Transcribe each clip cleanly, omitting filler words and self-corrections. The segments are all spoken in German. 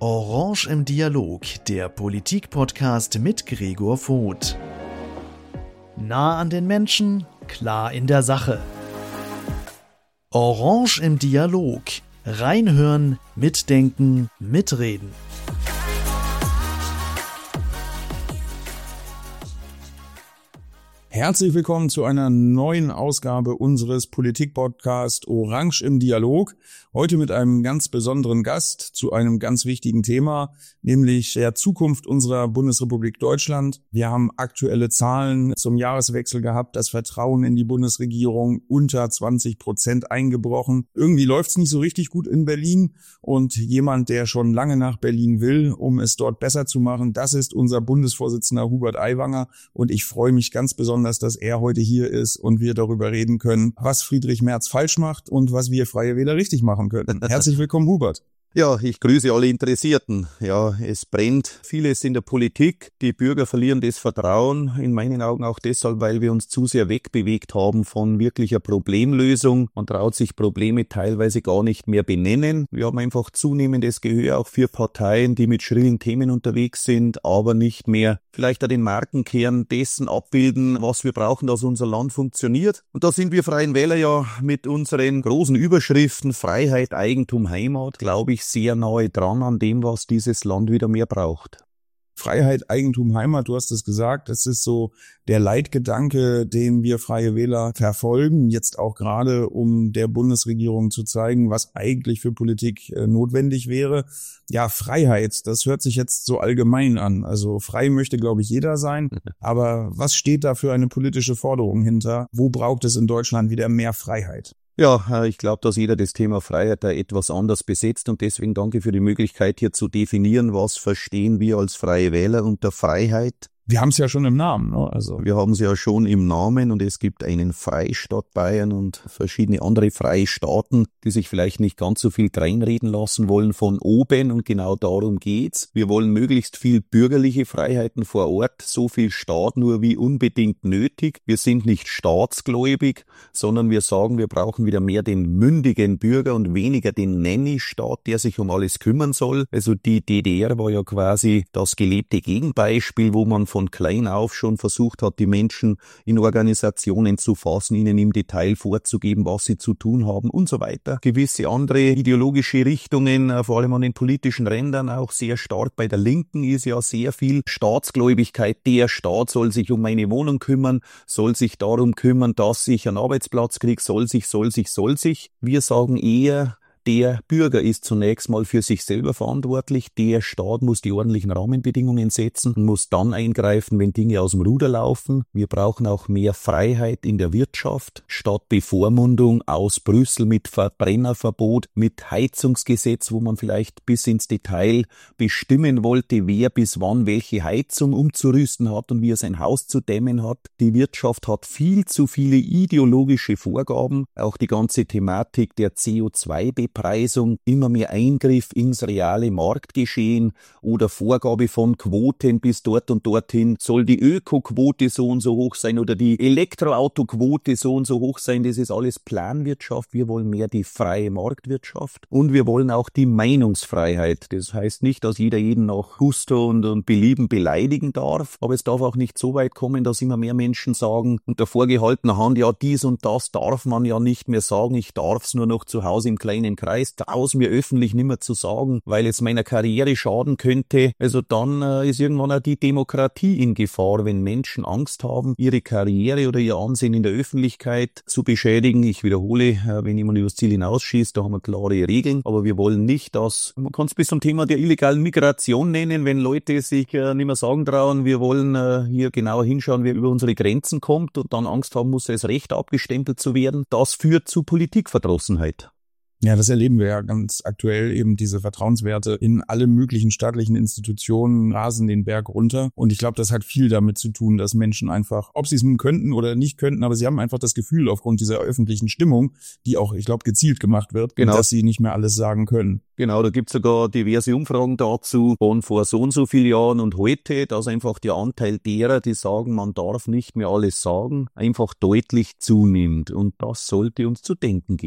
Orange im Dialog, der Politik-Podcast mit Gregor Voth. Nah an den Menschen, klar in der Sache. Orange im Dialog. Reinhören, mitdenken, mitreden. Herzlich willkommen zu einer neuen Ausgabe unseres Politik-Podcasts Orange im Dialog. Heute mit einem ganz besonderen Gast zu einem ganz wichtigen Thema, nämlich der Zukunft unserer Bundesrepublik Deutschland. Wir haben aktuelle Zahlen zum Jahreswechsel gehabt, das Vertrauen in die Bundesregierung unter 20% eingebrochen. Irgendwie läuft es nicht so richtig gut in Berlin und jemand, der schon lange nach Berlin will, um es dort besser zu machen, das ist unser Bundesvorsitzender Hubert Aiwanger und ich freue mich ganz besonders, dass er heute hier ist und wir darüber reden können, was Friedrich Merz falsch macht und was wir Freie Wähler richtig machen können. Herzlich willkommen, Hubert. Ja, ich grüße alle Interessierten. Ja, es brennt vieles in der Politik. Die Bürger verlieren das Vertrauen, in meinen Augen auch deshalb, weil wir uns zu sehr wegbewegt haben von wirklicher Problemlösung. Man traut sich Probleme teilweise gar nicht mehr benennen. Wir haben einfach zunehmendes Gehör auch für Parteien, die mit schrillen Themen unterwegs sind, aber nicht mehr vielleicht auch den Markenkern dessen abbilden, was wir brauchen, dass unser Land funktioniert. Und da sind wir Freien Wähler ja mit unseren großen Überschriften Freiheit, Eigentum, Heimat, glaube ich, sehr nahe dran an dem, was dieses Land wieder mehr braucht. Freiheit, Eigentum, Heimat, du hast es gesagt, das ist so der Leitgedanke, den wir Freie Wähler verfolgen, jetzt auch gerade, um der Bundesregierung zu zeigen, was eigentlich für Politik notwendig wäre. Ja, Freiheit, das hört sich jetzt so allgemein an. Also frei möchte, glaube ich, jeder sein. Aber was steht da für eine politische Forderung hinter? Wo braucht es in Deutschland wieder mehr Freiheit? Ja, ich glaube, dass jeder das Thema Freiheit da etwas anders besetzt und deswegen danke für die Möglichkeit, hier zu definieren, was verstehen wir als Freie Wähler unter Freiheit. Wir haben es ja schon im Namen, ne? Also wir haben es ja schon im Namen und es gibt einen Freistaat Bayern und verschiedene andere freie Staaten, die sich vielleicht nicht ganz so viel dreinreden lassen wollen von oben und genau darum geht's. Wir wollen möglichst viel bürgerliche Freiheiten vor Ort, so viel Staat nur wie unbedingt nötig. Wir sind nicht staatsgläubig, sondern wir sagen, wir brauchen wieder mehr den mündigen Bürger und weniger den Nanny-Staat, der sich um alles kümmern soll. Also die DDR war ja quasi das gelebte Gegenbeispiel, wo man von klein auf schon versucht hat, die Menschen in Organisationen zu fassen, ihnen im Detail vorzugeben, was sie zu tun haben und so weiter. Gewisse andere ideologische Richtungen, vor allem an den politischen Rändern, auch sehr stark bei der Linken, ist ja sehr viel Staatsgläubigkeit. Der Staat soll sich um meine Wohnung kümmern, soll sich darum kümmern, dass ich einen Arbeitsplatz kriege, soll sich. Wir sagen eher, der Bürger ist zunächst mal für sich selber verantwortlich. Der Staat muss die ordentlichen Rahmenbedingungen setzen und muss dann eingreifen, wenn Dinge aus dem Ruder laufen. Wir brauchen auch mehr Freiheit in der Wirtschaft, statt Bevormundung aus Brüssel mit Verbrennerverbot, mit Heizungsgesetz, wo man vielleicht bis ins Detail bestimmen wollte, wer bis wann welche Heizung umzurüsten hat und wie er sein Haus zu dämmen hat. Die Wirtschaft hat viel zu viele ideologische Vorgaben. Auch die ganze Thematik der CO2-Bepreisung, immer mehr Eingriff ins reale Marktgeschehen oder Vorgabe von Quoten bis dort und dorthin. Soll die Ökoquote so und so hoch sein oder die Elektroautoquote so und so hoch sein? Das ist alles Planwirtschaft. Wir wollen mehr die freie Marktwirtschaft und wir wollen auch die Meinungsfreiheit. Das heißt nicht, dass jeder jeden nach Gusto und Belieben beleidigen darf, aber es darf auch nicht so weit kommen, dass immer mehr Menschen sagen, unter vorgehaltener Hand, ja, dies und das darf man ja nicht mehr sagen, ich darf es nur noch zu Hause im kleinen Kreis, traue mir öffentlich nicht mehr zu sagen, weil es meiner Karriere schaden könnte. Also dann ist irgendwann auch die Demokratie in Gefahr, wenn Menschen Angst haben, ihre Karriere oder ihr Ansehen in der Öffentlichkeit zu beschädigen. Ich wiederhole, wenn jemand übers Ziel hinausschießt, da haben wir klare Regeln, aber wir wollen nicht, dass, man kann es bis zum Thema der illegalen Migration nennen, wenn Leute sich nicht mehr sagen trauen, wir wollen hier genauer hinschauen, wer über unsere Grenzen kommt und dann Angst haben muss, als Recht abgestempelt zu werden. Das führt zu Politikverdrossenheit. Ja, das erleben wir ja ganz aktuell, eben diese Vertrauenswerte in alle möglichen staatlichen Institutionen rasen den Berg runter. Und ich glaube, das hat viel damit zu tun, dass Menschen einfach, ob sie es nun könnten oder nicht könnten, aber sie haben einfach das Gefühl aufgrund dieser öffentlichen Stimmung, die auch, ich glaube, gezielt gemacht wird, genau, dass sie nicht mehr alles sagen können. Genau, da gibt's sogar diverse Umfragen dazu von vor so und so vielen Jahren und heute, dass einfach der Anteil derer, die sagen, man darf nicht mehr alles sagen, einfach deutlich zunimmt. Und das sollte uns zu denken geben.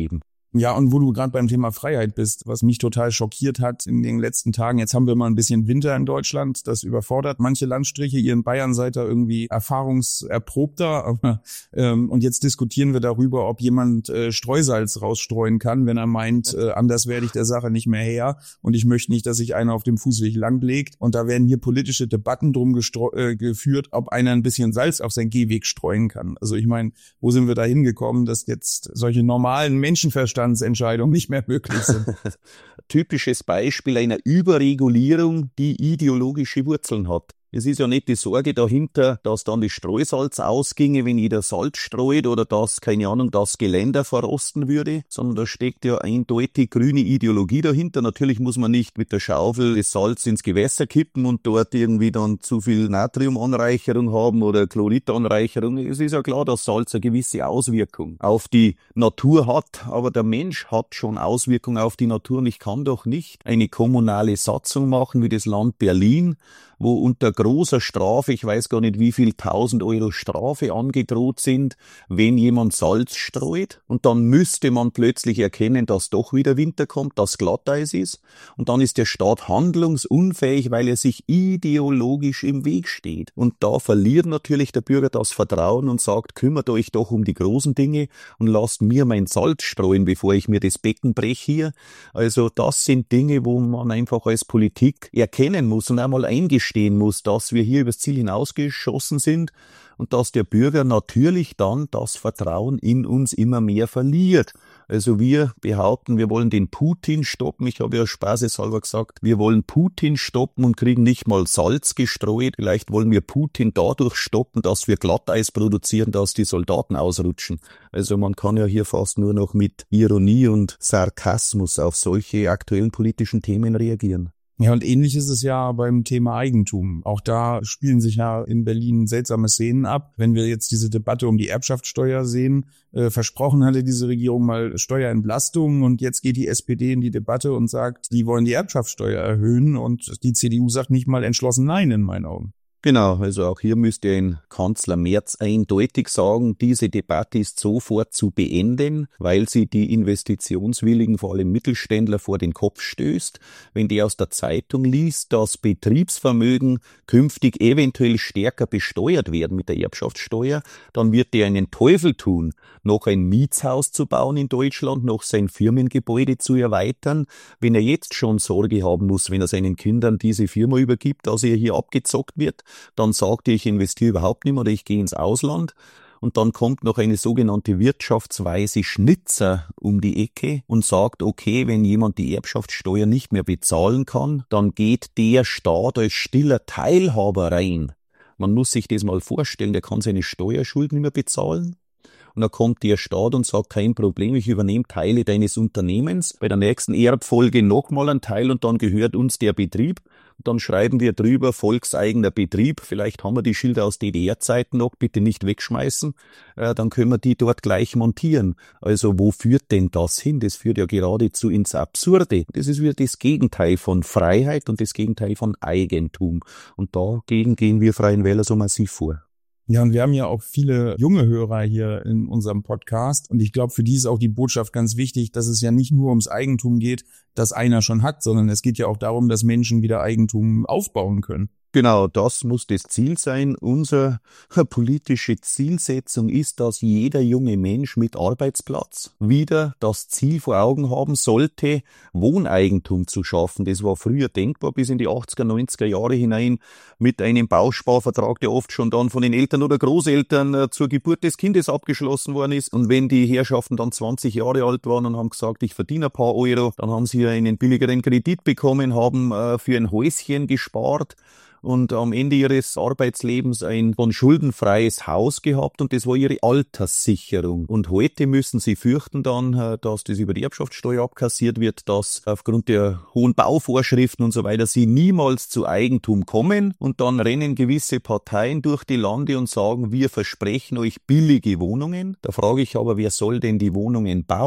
Ja, und wo du gerade beim Thema Freiheit bist, was mich total schockiert hat in den letzten Tagen, jetzt haben wir mal ein bisschen Winter in Deutschland, das überfordert manche Landstriche, ihr in Bayern seid da irgendwie erfahrungserprobter, aber, und jetzt diskutieren wir darüber, ob jemand Streusalz rausstreuen kann, wenn er meint, anders werde ich der Sache nicht mehr her und ich möchte nicht, dass sich einer auf dem Fußweg langlegt, und da werden hier politische Debatten drum geführt, ob einer ein bisschen Salz auf seinen Gehweg streuen kann. Also ich meine, wo sind wir da hingekommen, dass jetzt solche normalen Menschenverstandsentscheidungen nicht mehr möglich sind? Typisches Beispiel einer Überregulierung, die ideologische Wurzeln hat. Es ist ja nicht die Sorge dahinter, dass dann das Streusalz ausginge, wenn jeder Salz streut, oder dass, keine Ahnung, das Geländer verrosten würde, sondern da steckt ja eindeutig grüne Ideologie dahinter. Natürlich muss man nicht mit der Schaufel das Salz ins Gewässer kippen und dort irgendwie dann zu viel Natriumanreicherung haben oder Chloridanreicherung. Es ist ja klar, dass Salz eine gewisse Auswirkung auf die Natur hat, aber der Mensch hat schon Auswirkungen auf die Natur, und ich kann doch nicht eine kommunale Satzung machen wie das Land Berlin, wo unter großer Strafe, ich weiß gar nicht wie viel 1000 Euro Strafe angedroht sind, wenn jemand Salz streut, und dann müsste man plötzlich erkennen, dass doch wieder Winter kommt, dass Glatteis ist, und dann ist der Staat handlungsunfähig, weil er sich ideologisch im Weg steht. Und da verliert natürlich der Bürger das Vertrauen und sagt, kümmert euch doch um die großen Dinge und lasst mir mein Salz streuen, bevor ich mir das Becken breche hier. Also das sind Dinge, wo man einfach als Politik erkennen muss und einmal eingestehen muss, dass wir hier übers Ziel hinausgeschossen sind und dass der Bürger natürlich dann das Vertrauen in uns immer mehr verliert. Also wir behaupten, wir wollen den Putin stoppen. Ich habe ja spaßeshalber gesagt, wir wollen Putin stoppen und kriegen nicht mal Salz gestreut. Vielleicht wollen wir Putin dadurch stoppen, dass wir Glatteis produzieren, dass die Soldaten ausrutschen. Also man kann ja hier fast nur noch mit Ironie und Sarkasmus auf solche aktuellen politischen Themen reagieren. Ja, und ähnlich ist es ja beim Thema Eigentum. Auch da spielen sich ja in Berlin seltsame Szenen ab. Wenn wir jetzt diese Debatte um die Erbschaftssteuer sehen, versprochen hatte diese Regierung mal Steuerentlastung, und jetzt geht die SPD in die Debatte und sagt, die wollen die Erbschaftssteuer erhöhen, und die CDU sagt nicht mal entschlossen Nein in meinen Augen. Genau, also auch hier müsste ein Kanzler Merz eindeutig sagen, diese Debatte ist sofort zu beenden, weil sie die Investitionswilligen, vor allem Mittelständler, vor den Kopf stößt. Wenn der aus der Zeitung liest, dass Betriebsvermögen künftig eventuell stärker besteuert werden mit der Erbschaftssteuer, dann wird der einen Teufel tun, noch ein Mietshaus zu bauen in Deutschland, noch sein Firmengebäude zu erweitern, wenn er jetzt schon Sorge haben muss, wenn er seinen Kindern diese Firma übergibt, dass er hier abgezockt wird. Dann sagt er, ich investiere überhaupt nicht mehr oder ich gehe ins Ausland. Und dann kommt noch eine sogenannte Wirtschaftsweise Schnitzer um die Ecke und sagt, okay, wenn jemand die Erbschaftssteuer nicht mehr bezahlen kann, dann geht der Staat als stiller Teilhaber rein. Man muss sich das mal vorstellen, der kann seine Steuerschulden nicht mehr bezahlen. Und dann kommt der Staat und sagt, kein Problem, ich übernehme Teile deines Unternehmens. Bei der nächsten Erbfolge nochmal ein Teil und dann gehört uns der Betrieb. Und dann schreiben wir drüber, volkseigener Betrieb. Vielleicht haben wir die Schilder aus DDR-Zeiten noch, bitte nicht wegschmeißen. Dann können wir die dort gleich montieren. Also wo führt denn das hin? Das führt ja geradezu ins Absurde. Das ist wieder das Gegenteil von Freiheit und das Gegenteil von Eigentum. Und dagegen gehen wir Freien Wähler so massiv vor. Ja, und wir haben ja auch viele junge Hörer hier in unserem Podcast, und ich glaube, für die ist auch die Botschaft ganz wichtig, dass es ja nicht nur ums Eigentum geht, das einer schon hat, sondern es geht ja auch darum, dass Menschen wieder Eigentum aufbauen können. Genau, das muss das Ziel sein. Unsere politische Zielsetzung ist, dass jeder junge Mensch mit Arbeitsplatz wieder das Ziel vor Augen haben sollte, Wohneigentum zu schaffen. Das war früher denkbar bis in die 80er, 90er Jahre hinein mit einem Bausparvertrag, der oft schon dann von den Eltern oder Großeltern zur Geburt des Kindes abgeschlossen worden ist. Und wenn die Herrschaften dann 20 Jahre alt waren und haben gesagt, ich verdiene ein paar Euro, dann haben sie einen billigeren Kredit bekommen, haben für ein Häuschen gespart und am Ende ihres Arbeitslebens ein von schuldenfreies Haus gehabt, und das war ihre Alterssicherung. Und heute müssen sie fürchten dann, dass das über die Erbschaftssteuer abkassiert wird, dass aufgrund der hohen Bauvorschriften und so weiter sie niemals zu Eigentum kommen, und dann rennen gewisse Parteien durch die Lande und sagen, wir versprechen euch billige Wohnungen. Da frage ich aber, wer soll denn die Wohnungen bauen?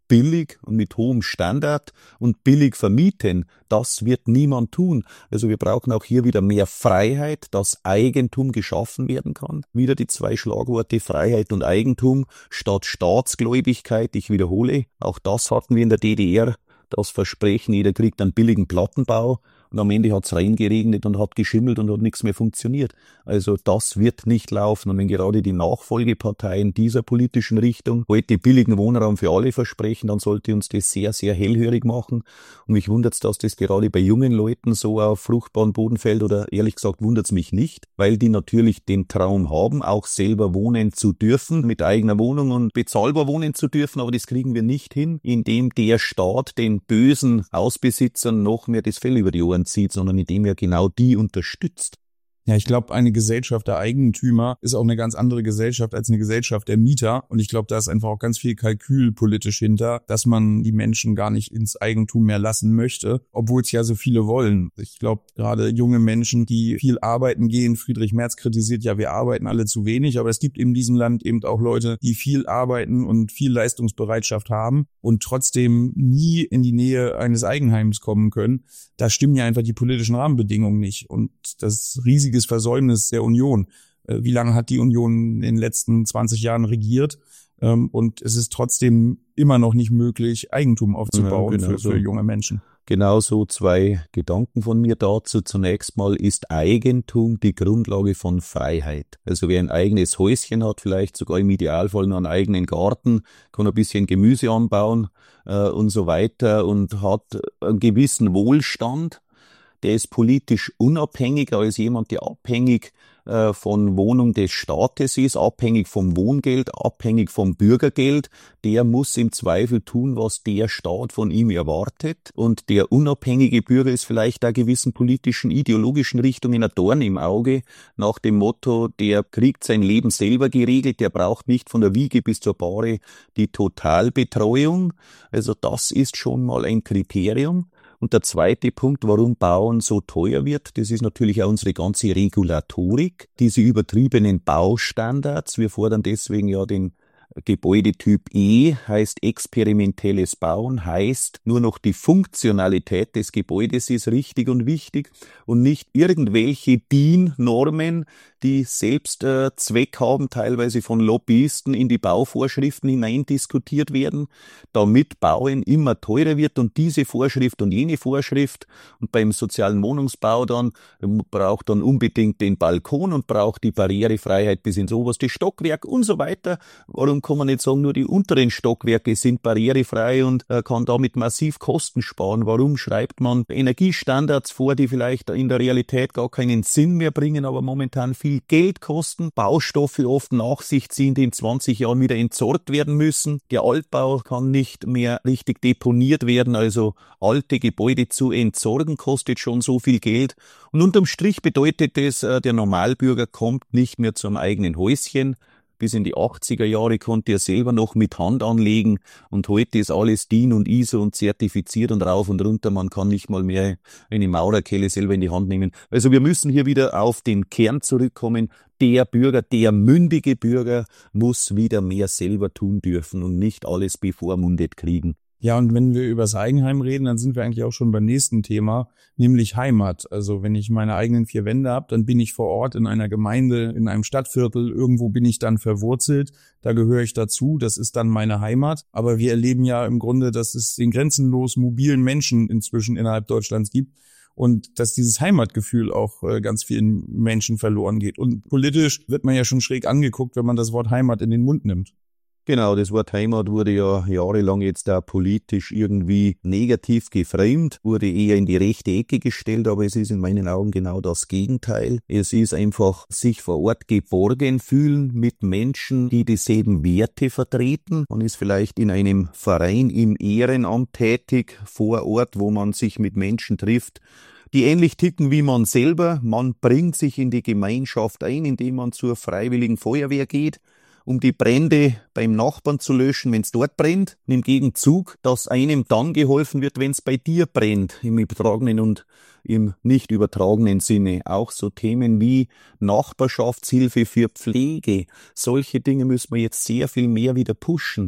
billig und mit hohem Standard und billig vermieten, das wird niemand tun. Also wir brauchen auch hier wieder mehr Freiheit, dass Eigentum geschaffen werden kann. Wieder die 2 Schlagworte Freiheit und Eigentum statt Staatsgläubigkeit. Ich wiederhole, auch das hatten wir in der DDR. Das Versprechen, jeder kriegt einen billigen Plattenbau und am Ende hat's reingeregnet und hat geschimmelt und hat nichts mehr funktioniert. Also das wird nicht laufen. Und wenn gerade die Nachfolgeparteien dieser politischen Richtung heute billigen Wohnraum für alle versprechen, dann sollte uns das sehr, sehr hellhörig machen. Und mich wundert's, dass das gerade bei jungen Leuten so auf fruchtbaren Boden fällt, oder ehrlich gesagt wundert's mich nicht, weil die natürlich den Traum haben, auch selber wohnen zu dürfen, mit eigener Wohnung und bezahlbar wohnen zu dürfen, aber das kriegen wir nicht hin, indem der Staat den bösen Hausbesitzern noch mehr das Fell über die Ohren zieht, sondern indem er genau die unterstützt. Ja, ich glaube, eine Gesellschaft der Eigentümer ist auch eine ganz andere Gesellschaft als eine Gesellschaft der Mieter. Und ich glaube, da ist einfach auch ganz viel Kalkül politisch hinter, dass man die Menschen gar nicht ins Eigentum mehr lassen möchte, obwohl es ja so viele wollen. Ich glaube, gerade junge Menschen, die viel arbeiten gehen, Friedrich Merz kritisiert ja, wir arbeiten alle zu wenig, aber es gibt in diesem Land eben auch Leute, die viel arbeiten und viel Leistungsbereitschaft haben und trotzdem nie in die Nähe eines Eigenheims kommen können. Da stimmen ja einfach die politischen Rahmenbedingungen nicht. Und das riesiges Versäumnis der Union. Wie lange hat die Union in den letzten 20 Jahren regiert? Und es ist trotzdem immer noch nicht möglich, Eigentum aufzubauen, ja, genau, für junge Menschen. Genauso 2 Gedanken von mir dazu. Zunächst mal ist Eigentum die Grundlage von Freiheit. Also wer ein eigenes Häuschen hat, vielleicht sogar im Idealfall noch einen eigenen Garten, kann ein bisschen Gemüse anbauen und so weiter und hat einen gewissen Wohlstand. Der ist politisch unabhängiger als jemand, der abhängig von Wohnung des Staates ist, abhängig vom Wohngeld, abhängig vom Bürgergeld. Der muss im Zweifel tun, was der Staat von ihm erwartet. Und der unabhängige Bürger ist vielleicht einer gewissen politischen, ideologischen Richtung ein Dorn im Auge, nach dem Motto, der kriegt sein Leben selber geregelt, der braucht nicht von der Wiege bis zur Bahre die Totalbetreuung. Also das ist schon mal ein Kriterium. Und der zweite Punkt, warum Bauen so teuer wird, das ist natürlich auch unsere ganze Regulatorik, diese übertriebenen Baustandards. Wir fordern deswegen ja den Gebäudetyp E, heißt experimentelles Bauen, heißt nur noch die Funktionalität des Gebäudes ist richtig und wichtig und nicht irgendwelche DIN-Normen, die selbst Zweck haben, teilweise von Lobbyisten in die Bauvorschriften hinein diskutiert werden, damit Bauen immer teurer wird und diese Vorschrift und jene Vorschrift und beim sozialen Wohnungsbau dann braucht dann unbedingt den Balkon und braucht die Barrierefreiheit bis ins oberste Stockwerk und so weiter. Warum kann man nicht sagen, nur die unteren Stockwerke sind barrierefrei und kann damit massiv Kosten sparen? Warum schreibt man Energiestandards vor, die vielleicht in der Realität gar keinen Sinn mehr bringen, aber momentan viel Geld kosten, Baustoffe oft nach sich ziehen, die in 20 Jahren wieder entsorgt werden müssen. Der Altbau kann nicht mehr richtig deponiert werden, also alte Gebäude zu entsorgen kostet schon so viel Geld. Und unterm Strich bedeutet es, der Normalbürger kommt nicht mehr zum eigenen Häuschen. Bis in die 80er Jahre konnte er selber noch mit Hand anlegen und heute ist alles DIN und ISO und zertifiziert und rauf und runter. Man kann nicht mal mehr eine Maurerkelle selber in die Hand nehmen. Also wir müssen hier wieder auf den Kern zurückkommen. Der Bürger, der mündige Bürger muss wieder mehr selber tun dürfen und nicht alles bevormundet kriegen. Ja, und wenn wir über das Eigenheim reden, dann sind wir eigentlich auch schon beim nächsten Thema, nämlich Heimat. Also wenn ich meine eigenen 4 Wände habe, dann bin ich vor Ort in einer Gemeinde, in einem Stadtviertel, irgendwo bin ich dann verwurzelt, da gehöre ich dazu, das ist dann meine Heimat. Aber wir erleben ja im Grunde, dass es den grenzenlos mobilen Menschen inzwischen innerhalb Deutschlands gibt und dass dieses Heimatgefühl auch ganz vielen Menschen verloren geht. Und politisch wird man ja schon schräg angeguckt, wenn man das Wort Heimat in den Mund nimmt. Genau, das Wort Heimat wurde ja jahrelang jetzt da politisch irgendwie negativ geframed, wurde eher in die rechte Ecke gestellt, aber es ist in meinen Augen genau das Gegenteil. Es ist einfach sich vor Ort geborgen fühlen mit Menschen, die dieselben Werte vertreten. Man ist vielleicht in einem Verein im Ehrenamt tätig vor Ort, wo man sich mit Menschen trifft, die ähnlich ticken wie man selber. Man bringt sich in die Gemeinschaft ein, indem man zur Freiwilligen Feuerwehr geht, um die Brände beim Nachbarn zu löschen, wenn es dort brennt. Und im Gegenzug, dass einem dann geholfen wird, wenn es bei dir brennt, im übertragenen und im nicht übertragenen Sinne. Auch so Themen wie Nachbarschaftshilfe für Pflege. Solche Dinge müssen wir jetzt sehr viel mehr wieder pushen.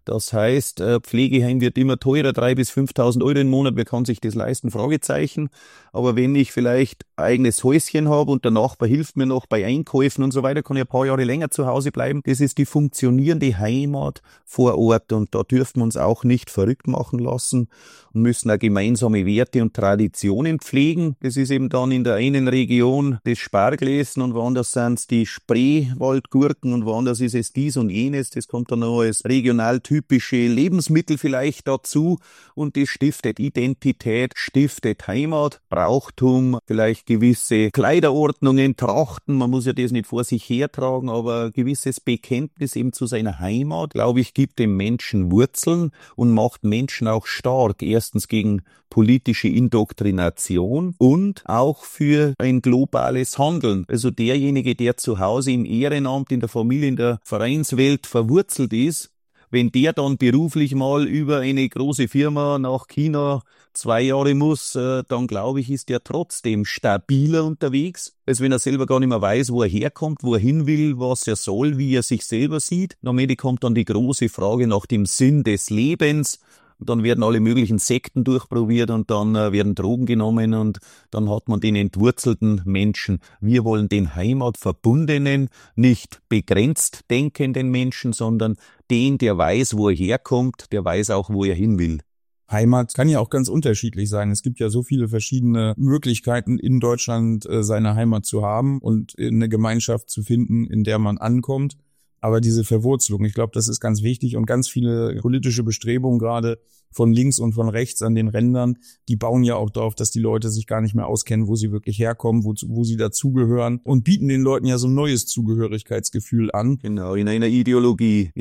Das heißt, Pflegeheim wird immer teurer, 3.000 bis 5.000 Euro im Monat. Wer kann sich das leisten? Fragezeichen. Aber wenn ich vielleicht ein eigenes Häuschen habe und der Nachbar hilft mir noch bei Einkäufen und so weiter, kann ich ein paar Jahre länger zu Hause bleiben. Das ist die funktionierende Heimat vor Ort und da dürfen wir uns auch nicht verrückt machen lassen und müssen auch gemeinsame Werte und Traditionen pflegen. Das ist eben dann in der einen Region das Spargelesen und woanders sind es die Spreewaldgurken und woanders ist es dies und jenes. Das kommt dann noch als regional typische Lebensmittel vielleicht dazu und das stiftet Identität, stiftet Heimat, Brauchtum, vielleicht gewisse Kleiderordnungen, Trachten. Man muss ja das nicht vor sich hertragen, aber ein gewisses Bekenntnis eben zu seiner Heimat, glaube ich, gibt dem Menschen Wurzeln und macht Menschen auch stark. Erstens gegen politische Indoktrination und auch für ein globales Handeln. Also derjenige, der zu Hause im Ehrenamt, in der Familie, in der Vereinswelt verwurzelt ist, wenn der dann beruflich mal über eine große Firma nach China 2 Jahre muss, dann glaube ich, ist der trotzdem stabiler unterwegs, als wenn er selber gar nicht mehr weiß, wo er herkommt, wo er hin will, was er soll, wie er sich selber sieht. Am Ende kommt dann die große Frage nach dem Sinn des Lebens. Dann werden alle möglichen Sekten durchprobiert und dann werden Drogen genommen und dann hat man den entwurzelten Menschen. Wir wollen den heimatverbundenen, nicht begrenzt denkenden Menschen, sondern den, der weiß, wo er herkommt, der weiß auch, wo er hin will. Heimat kann ja auch ganz unterschiedlich sein. Es gibt ja so viele verschiedene Möglichkeiten, in Deutschland seine Heimat zu haben und eine Gemeinschaft zu finden, in der man ankommt. Aber diese Verwurzelung, ich glaube, das ist ganz wichtig und ganz viele politische Bestrebungen, gerade von links und von rechts an den Rändern, die bauen ja auch darauf, dass die Leute sich gar nicht mehr auskennen, wo sie wirklich herkommen, wo sie dazugehören und bieten den Leuten ja so ein neues Zugehörigkeitsgefühl an. Genau, in einer Ideologie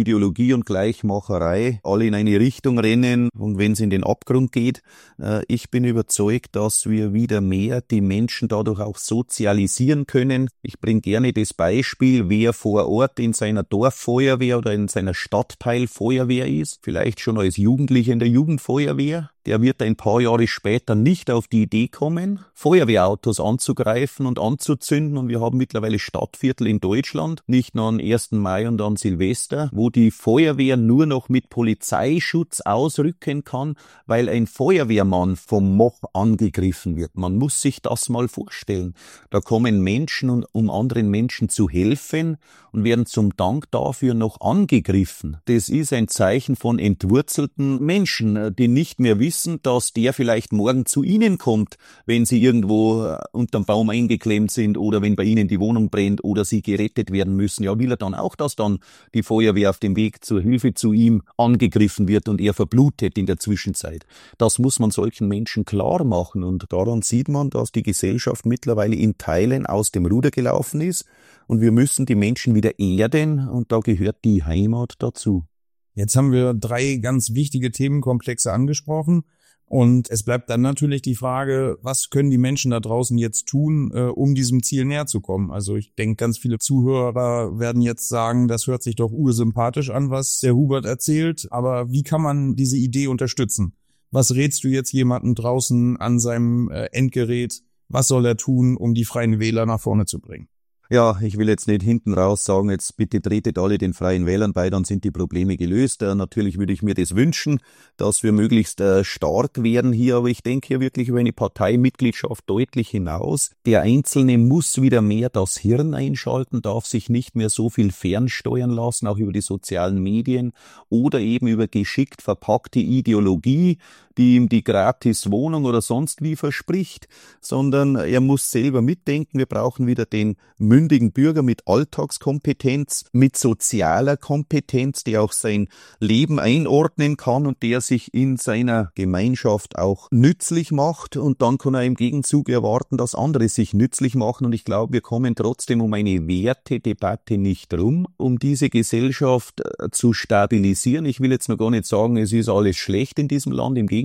und Gleichmacherei, alle in eine Richtung rennen und wenn es in den Abgrund geht, ich bin überzeugt, dass wir wieder mehr die Menschen dadurch auch sozialisieren können. Ich bringe gerne das Beispiel, wer vor Ort in seiner Dorffeuerwehr oder in seiner Stadtteilfeuerwehr ist, vielleicht schon als Jugendlicher in der Jugendfeuerwehr, der wird ein paar Jahre später nicht auf die Idee kommen, Feuerwehrautos anzugreifen und anzuzünden. Und wir haben mittlerweile Stadtviertel in Deutschland, nicht nur am 1. Mai und an Silvester, wo die Feuerwehr nur noch mit Polizeischutz ausrücken kann, weil ein Feuerwehrmann vom Mob angegriffen wird. Man muss sich das mal vorstellen. Da kommen Menschen, um anderen Menschen zu helfen und werden zum Dank dafür noch angegriffen. Das ist ein Zeichen von entwurzelten Menschen, die nicht mehr wissen, dass der vielleicht morgen zu ihnen kommt, wenn sie irgendwo unterm Baum eingeklemmt sind oder wenn bei ihnen die Wohnung brennt oder sie gerettet werden müssen. Ja, will er dann auch, dass dann die Feuerwehr auf dem Weg zur Hilfe zu ihm angegriffen wird und er verblutet in der Zwischenzeit. Das muss man solchen Menschen klar machen und daran sieht man, dass die Gesellschaft mittlerweile in Teilen aus dem Ruder gelaufen ist und wir müssen die Menschen wieder erden und da gehört die Heimat dazu. Jetzt haben wir 3 ganz wichtige Themenkomplexe angesprochen und es bleibt dann natürlich die Frage, was können die Menschen da draußen jetzt tun, um diesem Ziel näher zu kommen? Also ich denke, ganz viele Zuhörer werden jetzt sagen, das hört sich doch ursympathisch an, was der Hubert erzählt, aber wie kann man diese Idee unterstützen? Was rätst du jetzt jemandem draußen an seinem Endgerät? Was soll er tun, um die Freien Wähler nach vorne zu bringen? Ja, ich will jetzt nicht hinten raus sagen, jetzt bitte tretet alle den Freien Wählern bei, dann sind die Probleme gelöst. Natürlich würde ich mir das wünschen, dass wir möglichst stark werden hier, aber ich denke hier wirklich über eine Parteimitgliedschaft deutlich hinaus. Der Einzelne muss wieder mehr das Hirn einschalten, darf sich nicht mehr so viel fernsteuern lassen, auch über die sozialen Medien oder eben über geschickt verpackte Ideologie, die ihm die Gratis-Wohnung oder sonst wie verspricht, sondern er muss selber mitdenken. Wir brauchen wieder den mündigen Bürger mit Alltagskompetenz, mit sozialer Kompetenz, der auch sein Leben einordnen kann und der sich in seiner Gemeinschaft auch nützlich macht. Und dann kann er im Gegenzug erwarten, dass andere sich nützlich machen. Und ich glaube, wir kommen trotzdem um eine Wertedebatte nicht rum, um diese Gesellschaft zu stabilisieren. Ich will jetzt noch gar nicht sagen, es ist alles schlecht in diesem Land. Im Gegenteil,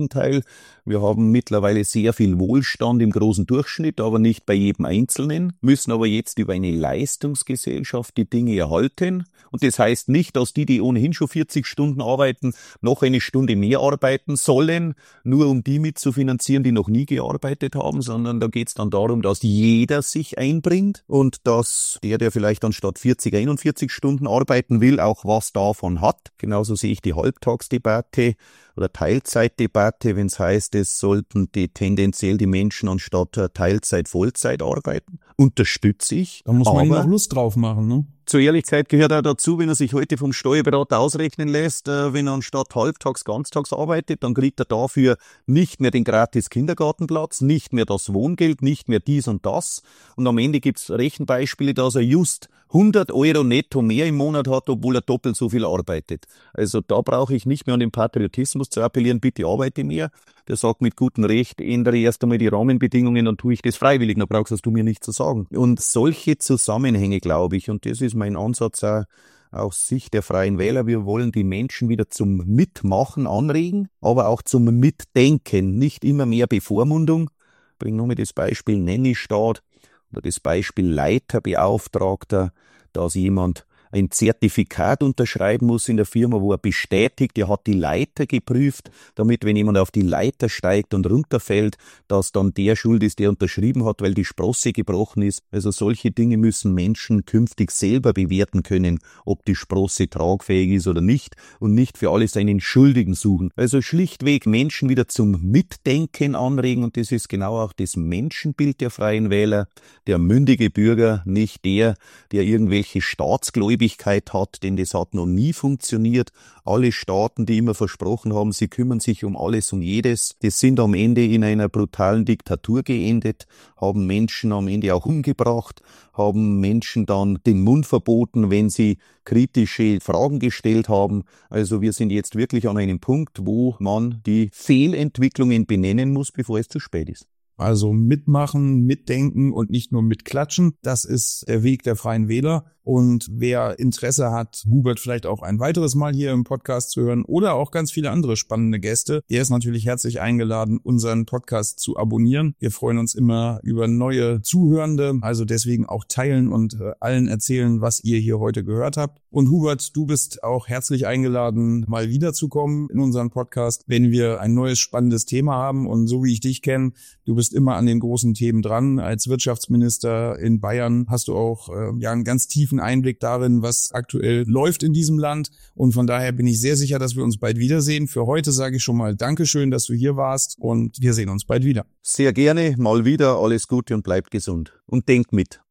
Gegenteil. Wir haben mittlerweile sehr viel Wohlstand im großen Durchschnitt, aber nicht bei jedem Einzelnen, müssen aber jetzt über eine Leistungsgesellschaft die Dinge erhalten. Und das heißt nicht, dass die ohnehin schon 40 Stunden arbeiten, noch eine Stunde mehr arbeiten sollen, nur um die mitzufinanzieren, die noch nie gearbeitet haben, sondern da geht es dann darum, dass jeder sich einbringt und dass der vielleicht anstatt 40, 41 Stunden arbeiten will, auch was davon hat. Genauso sehe ich die Halbtagsdebatte oder Teilzeitdebatte, wenn es heißt, es sollten tendenziell die Menschen anstatt Teilzeit Vollzeit arbeiten. Unterstütze ich. Da muss man ihnen auch Lust drauf machen, ne? Zur Ehrlichkeit gehört auch dazu, wenn er sich heute vom Steuerberater ausrechnen lässt, wenn er anstatt halbtags, ganztags arbeitet, dann kriegt er dafür nicht mehr den gratis Kindergartenplatz, nicht mehr das Wohngeld, nicht mehr dies und das. Und am Ende gibt's Rechenbeispiele, dass er just 100 € netto mehr im Monat hat, obwohl er doppelt so viel arbeitet. Also da brauche ich nicht mehr an den Patriotismus zu appellieren, bitte arbeite mehr. Der sagt mit gutem Recht, ändere erst einmal die Rahmenbedingungen, dann tue ich das freiwillig, dann brauchst du mir nicht zu sagen. Und solche Zusammenhänge, glaube ich, und das ist mein Ansatz auch aus Sicht der Freien Wähler, wir wollen die Menschen wieder zum Mitmachen anregen, aber auch zum Mitdenken, nicht immer mehr Bevormundung. Ich bringe nur mal das Beispiel Nanny-Staat oder das Beispiel Leiterbeauftragter, dass jemand ein Zertifikat unterschreiben muss in der Firma, wo er bestätigt, er hat die Leiter geprüft, damit, wenn jemand auf die Leiter steigt und runterfällt, dass dann der schuld ist, der unterschrieben hat, weil die Sprosse gebrochen ist. Also solche Dinge müssen Menschen künftig selber bewerten können, ob die Sprosse tragfähig ist oder nicht und nicht für alles einen Schuldigen suchen. Also schlichtweg Menschen wieder zum Mitdenken anregen und das ist genau auch das Menschenbild der Freien Wähler, der mündige Bürger, nicht der irgendwelche Staatsgläubigkeit hat, denn das hat noch nie funktioniert. Alle Staaten, die immer versprochen haben, sie kümmern sich um alles und jedes, das sind am Ende in einer brutalen Diktatur geendet, haben Menschen am Ende auch umgebracht, haben Menschen dann den Mund verboten, wenn sie kritische Fragen gestellt haben. Also wir sind jetzt wirklich an einem Punkt, wo man die Fehlentwicklungen benennen muss, bevor es zu spät ist. Also mitmachen, mitdenken und nicht nur mitklatschen. Das ist der Weg der Freien Wähler. Und wer Interesse hat, Hubert vielleicht auch ein weiteres Mal hier im Podcast zu hören oder auch ganz viele andere spannende Gäste, der ist natürlich herzlich eingeladen, unseren Podcast zu abonnieren. Wir freuen uns immer über neue Zuhörende, also deswegen auch teilen und allen erzählen, was ihr hier heute gehört habt. Und Hubert, du bist auch herzlich eingeladen, mal wiederzukommen in unseren Podcast, wenn wir ein neues spannendes Thema haben. Und so wie ich dich kenne, du bist immer an den großen Themen dran. Als Wirtschaftsminister in Bayern hast du auch einen ganz tiefen Einblick darin, was aktuell läuft in diesem Land. Und von daher bin ich sehr sicher, dass wir uns bald wiedersehen. Für heute sage ich schon mal Dankeschön, dass du hier warst und wir sehen uns bald wieder. Sehr gerne, mal wieder. Alles Gute und bleibt gesund. Und denkt mit.